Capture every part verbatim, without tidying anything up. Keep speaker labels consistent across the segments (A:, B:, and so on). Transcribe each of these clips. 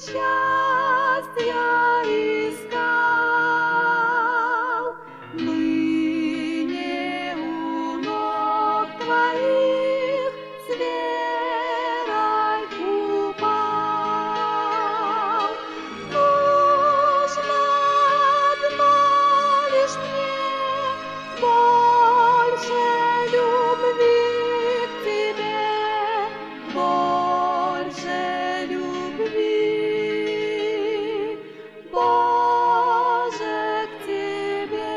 A: счастья искал, ныне у ног твоих с верой упал. Нужно одно лишь мне, больше любви к тебе, больше любви, Боже, к тебе.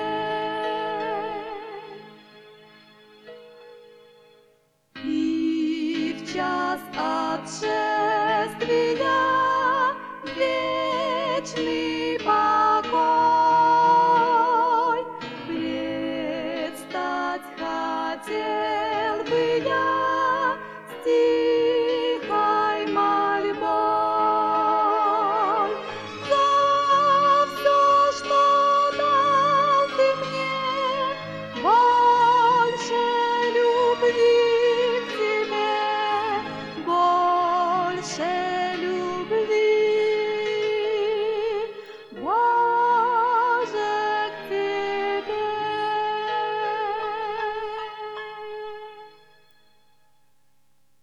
A: И в час отшествия вечный